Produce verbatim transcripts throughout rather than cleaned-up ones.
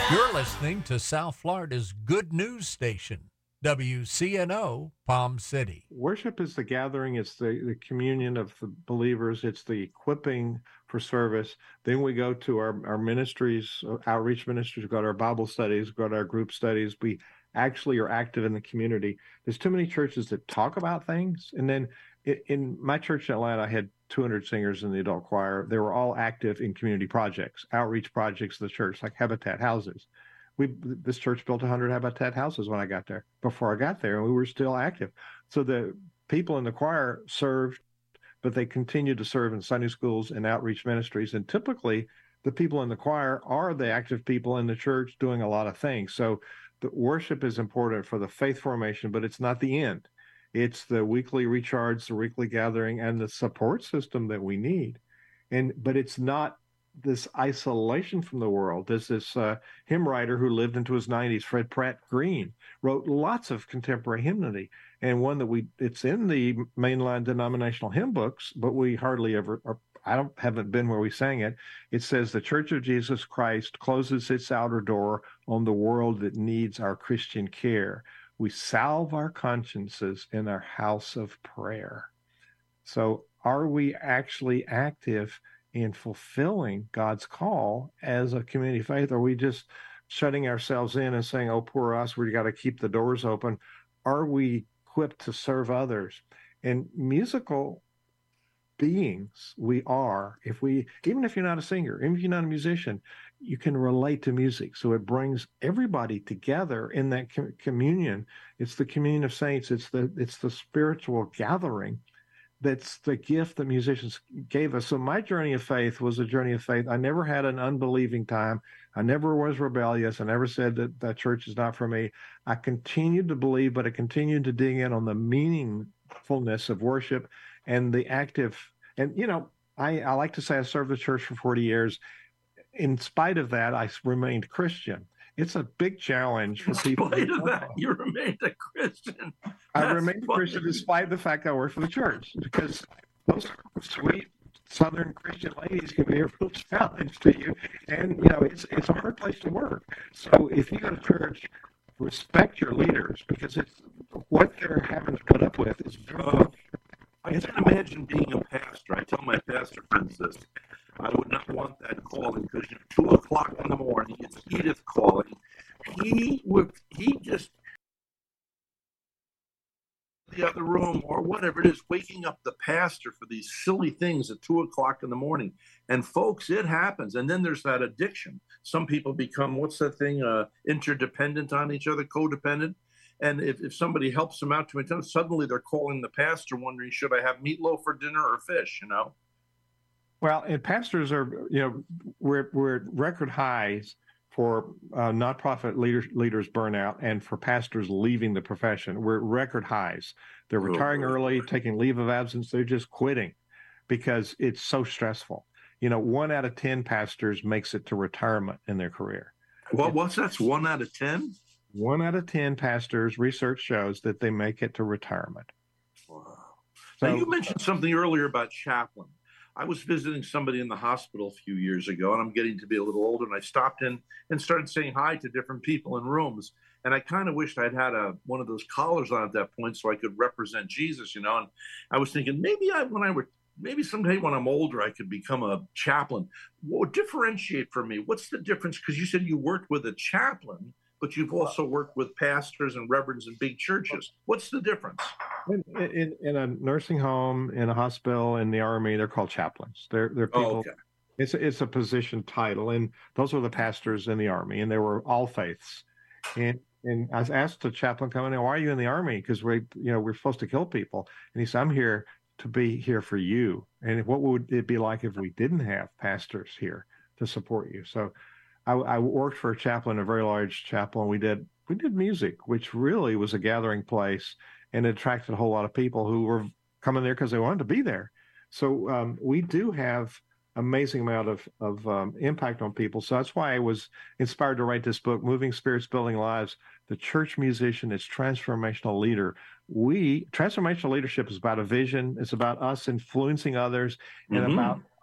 You're listening to South Florida's good news station, W C N O Palm City. Worship is the gathering. It's the, the communion of the believers. It's the equipping for service. Then we go to our, our ministries, outreach ministries, we go to our Bible studies, go to our group studies. We actually are active in the community. There's too many churches that talk about things. And then in, in my church in Atlanta, I had two hundred singers in the adult choir. They were all active in community projects, outreach projects of the church, like Habitat houses. We this church built one hundred Habitat houses when I got there, before I got there, and we were still active. So the people in the choir served, but they continued to serve in Sunday schools and outreach ministries. And typically, the people in the choir are the active people in the church doing a lot of things. So the worship is important for the faith formation, but it's not the end. It's the weekly recharge, the weekly gathering, and the support system that we need. And but it's not this isolation from the world. There's this uh, hymn writer who lived into his nineties, Fred Pratt Green, wrote lots of contemporary hymnody, and one that we it's in the mainline denominational hymn books, but we hardly ever. Or, I don't haven't been where we sang it. It says the Church of Jesus Christ closes its outer door on the world that needs our Christian care. We salve our consciences in our house of prayer. So are we actually active in fulfilling God's call as a community of faith? Are we just shutting ourselves in and saying, oh, poor us, we got to keep the doors open? Are we equipped to serve others? And musical beings we are, if we, even if you're not a singer, even if you're not a musician, you can relate to music. So it brings everybody together in that com- communion. It's the communion of saints. It's the, it's the spiritual gathering. That's the gift that musicians gave us. So my journey of faith was a journey of faith. I never had an unbelieving time. I never was rebellious. I never said that that church is not for me. I continued to believe, but I continued to dig in on the meaningfulness of worship and the active. And, you know, I, I like to say I served the church for forty years. In spite of that, I remained Christian. It's a big challenge for people. In spite of that, you remained a Christian. I remained a Christian despite the fact I worked for the church, because those sweet Southern Christian ladies can be a real challenge to you. And, you know, it's it's a hard place to work. So if you go to church, respect your leaders, because it's what they're having to put up with is very uh, I can imagine being a pastor. I tell my pastor friends this. I would not want that calling, because you know, two o'clock in the morning, it's Edith calling. He would, he just the other room or whatever it is, waking up the pastor for these silly things at two o'clock in the morning. And folks, it happens. And then there's that addiction. Some people become, what's that thing, uh, interdependent on each other, codependent. And if, if somebody helps them out to attend, suddenly they're calling the pastor wondering, should I have meatloaf for dinner or fish, you know? Well, and pastors are, you know, we're, we're at record highs for uh, nonprofit leaders, leaders burnout and for pastors leaving the profession. We're at record highs. They're retiring oh, early, taking leave of absence. They're just quitting because it's so stressful. You know, one out of ten pastors makes it to retirement in their career. Well, what's that's one out of ten? One out of ten pastors, research shows that they make it to retirement. Wow. So, now, you mentioned something earlier about chaplain. I was visiting somebody in the hospital a few years ago, and I'm getting to be a little older, and I stopped in and started saying hi to different people in rooms. And I kind of wished I'd had a one of those collars on at that point so I could represent Jesus, you know. And I was thinking maybe I, when I were, maybe someday when I'm older, I could become a chaplain. What would differentiate for me? What's the difference? Because you said you worked with a chaplain, but you've also worked with pastors and reverends in big churches. What's the difference? In, in, in a nursing home, in a hospital, in the Army, they're called chaplains. They're they're people. Oh, okay. It's a, it's a position title, and those were the pastors in the Army, and they were all faiths. And and I was asked a chaplain coming in, why are you in the Army? Because we you know we're supposed to kill people, and he said, I'm here to be here for you. And what would it be like if we didn't have pastors here to support you? So I, I worked for a chaplain, a very large chapel, and we did we did music, which really was a gathering place, and it attracted a whole lot of people who were coming there because they wanted to be there. So um, we do have amazing amount of of um, impact on people. So that's why I was inspired to write this book, Moving Spirits, Building Lives. The church musician is transformational leader. We transformational leadership is about a vision. It's about us influencing others, and mm-hmm. about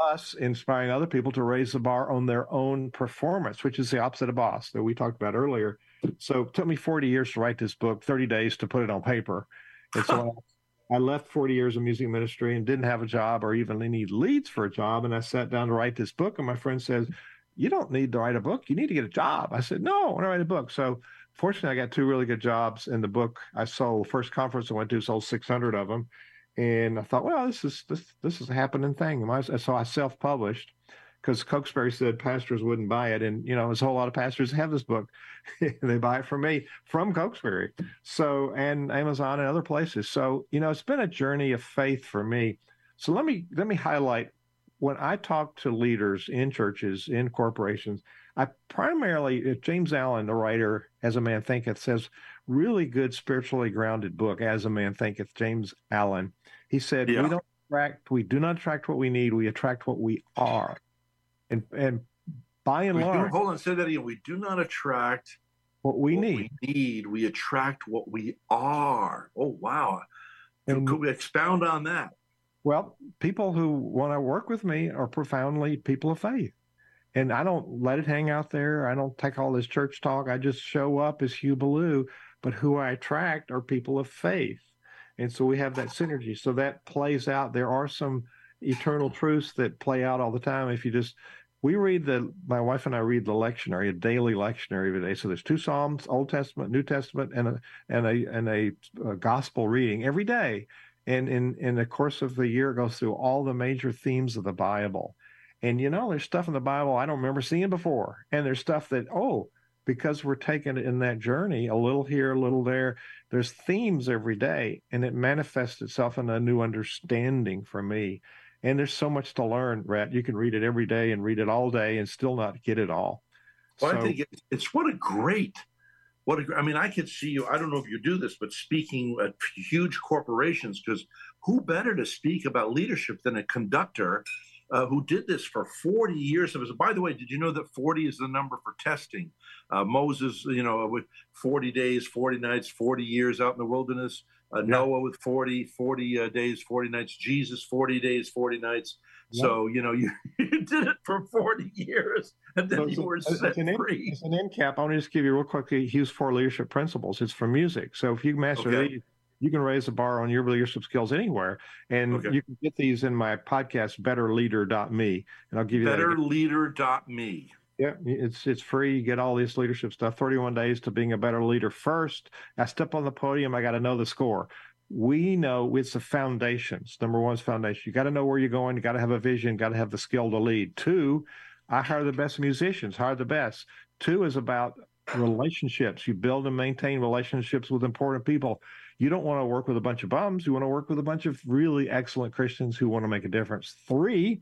us inspiring other people to raise the bar on their own performance, which is the opposite of boss that we talked about earlier. So it took me forty years to write this book, thirty days to put it on paper. And so I left forty years of music ministry and didn't have a job or even any leads for a job. And I sat down to write this book. And my friend says, you don't need to write a book. You need to get a job. I said, no, I want to write a book. So fortunately, I got two really good jobs. And the book I sold, first conference I went to, sold six hundred of them. And I thought, well, this is this this is a happening thing. So I self-published because Cokesbury said pastors wouldn't buy it. And, you know, there's a whole lot of pastors have this book. They buy it from me, from Cokesbury. So, and Amazon and other places. So, you know, it's been a journey of faith for me. So let me let me highlight, when I talk to leaders in churches, in corporations, I primarily, James Allen, the writer, As a Man Thinketh, says, really good spiritually grounded book, As a Man Thinketh, James Allen. He said, yeah. we don't attract, we do not attract what we need, we attract what we are. And and by and we large, do, hold on, say that again. We do not attract what we what need. We need. We attract what we are. Oh wow! And, could we expound on that? Well, people who want to work with me are profoundly people of faith, and I don't let it hang out there. I don't take all this church talk. I just show up as Hugh Ballou, but who I attract are people of faith, and so we have that synergy. So that plays out. There are some eternal truths that play out all the time if you just. We read the, my wife and I read the lectionary, a daily lectionary every day. So there's two Psalms, Old Testament, New Testament, and a and a and a, a gospel reading every day. And in in the course of the year, it goes through all the major themes of the Bible. And you know, there's stuff in the Bible I don't remember seeing before, and there's stuff that oh, because we're taking it in that journey, a little here, a little there. There's themes every day, and it manifests itself in a new understanding for me. And there's so much to learn, Rhett. You can read it every day and read it all day and still not get it all. Well, so, I think it's, it's what a great, what a, I mean, I could see you, I don't know if you do this, but speaking at huge corporations, because who better to speak about leadership than a conductor uh, who did this for forty years of his. By the way, did you know that forty is the number for testing? Uh, Moses, you know, with forty days, forty nights, forty years out in the wilderness. Uh, yeah. Noah with forty, forty uh, days, forty nights. Jesus, forty days, forty nights. Yeah. So, you know, you, you did it for forty years, and then so you were set an free. It's an end cap. I want to just give you real quickly Hugh's four leadership principles. It's for music. So if you master okay. these, you can raise the bar on your leadership skills anywhere. And okay. you can get these in my podcast, better leader dot me. And I'll give you better leader dot me. Yeah, it's it's free. You get all this leadership stuff. thirty-one days to being a better leader. First, I step on the podium. I got to know the score. We know it's the foundations. Number one is foundation. You got to know where you're going. You got to have a vision. Got to have the skill to lead. Two, I hire the best musicians. Hire the best. Two is about relationships. You build and maintain relationships with important people. You don't want to work with a bunch of bums. You want to work with a bunch of really excellent Christians who want to make a difference. Three,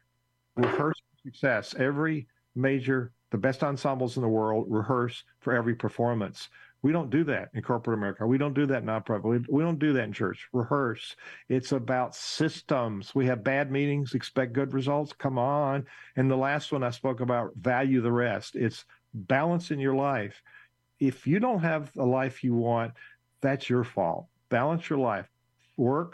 rehearse success. Every major, the best ensembles in the world rehearse for every performance. We don't do that in corporate America. We don't do that in nonprofit. We, we don't do that in church. Rehearse. It's about systems. We have bad meetings, expect good results. Come on. And the last one I spoke about, value the rest. It's balance in your life. If you don't have the life you want, that's your fault. Balance your life. Work,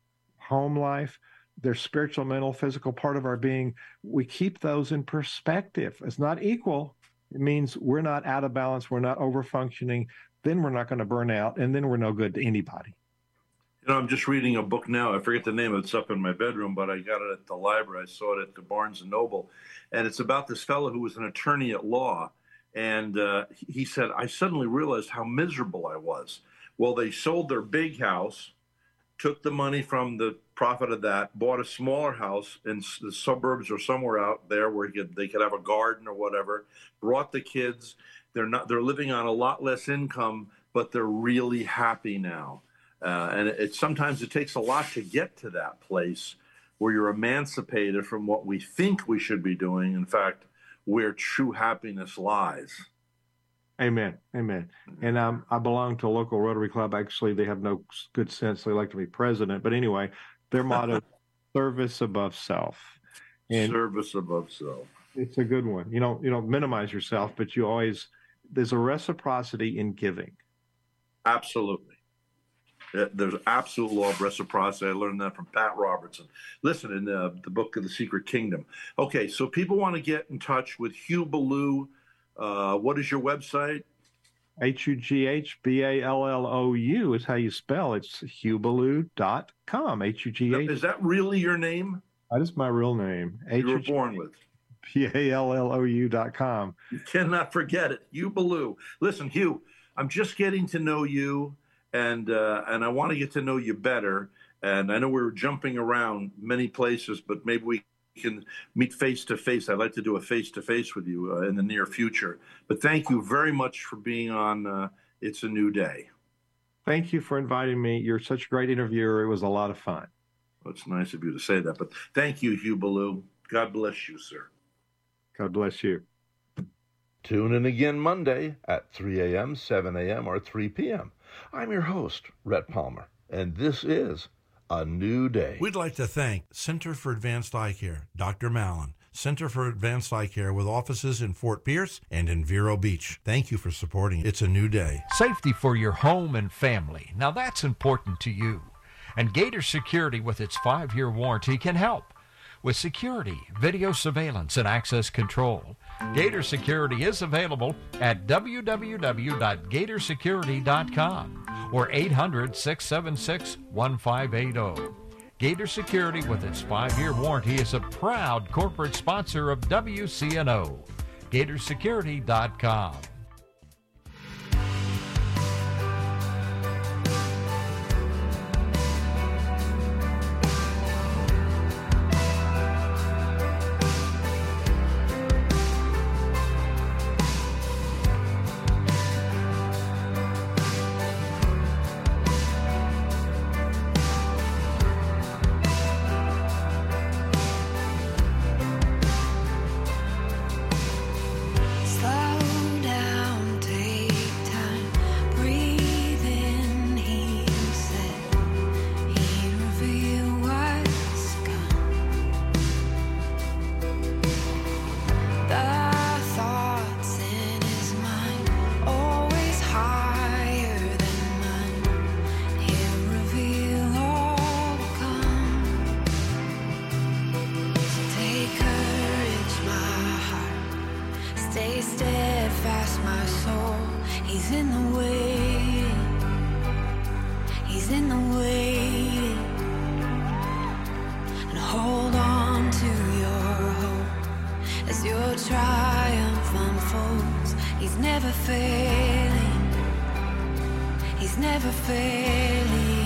home life, their spiritual, mental, physical part of our being. We keep those in perspective. It's not equal. It means we're not out of balance. We're not over-functioning. Then we're not going to burn out, and then we're no good to anybody. You know, I'm just reading a book now. I forget the name of it. It's up in my bedroom, but I got it at the library. I saw it at the Barnes and Noble. And it's about this fellow who was an attorney at law. And uh, he said, I suddenly realized how miserable I was. Well, they sold their big house, took the money from the profit of that, bought a smaller house in the suburbs or somewhere out there where he could, they could have a garden or whatever, brought the kids. They're not, they're living on a lot less income, but they're really happy now. Uh, and it, it sometimes it takes a lot to get to that place where you're emancipated from what we think we should be doing. In fact, where true happiness lies. Amen. Amen. And um, I belong to a local Rotary Club. Actually, they have no good sense. They like to be president. But anyway, their motto, service above self. And service above self. It's a good one. You know, you don't minimize yourself, but you always, there's a reciprocity in giving. Absolutely. Uh, There's absolute law of reciprocity. I learned that from Pat Robertson. Listen, in the, the book of The Secret Kingdom. Okay, so people want to get in touch with Hugh Ballou. Uh, what is your website? H U G H B A L L O U is how you spell. It's hugh ballou dot com. H U G H. Is that really your name? That is my real name. You were born with. B A L L O U dot com. You cannot forget it. Hugh Ballou. Listen, Hugh, I'm just getting to know you, and uh, and I want to get to know you better. And I know we're jumping around many places, but maybe we can meet face to face. I'd like to do a face to face with you uh, in the near future. But thank you very much for being on uh, It's a New Day. Thank you for inviting me. You're such a great interviewer. It was a lot of fun. Well, it's nice of you to say that. But thank you, Hugh Ballou. God bless you, sir. God bless you. Tune in again Monday at three a.m., seven a.m., or three p.m. I'm your host, Rhett Palmer, and this is A New Day. We'd like to thank Center for Advanced Eye Care, Doctor Mallon, Center for Advanced Eye Care with offices in Fort Pierce and in Vero Beach. Thank you for supporting It's a New Day. Safety for your home and family. Now that's important to you. And Gator Security with its five-year warranty can help. With security, video surveillance, and access control, Gator Security is available at w w w dot gator security dot com or eight hundred, six seven six, one five eight zero. Gator Security with its five-year warranty is a proud corporate sponsor of W C N O. gator security dot com. He's never failing. He's never failing.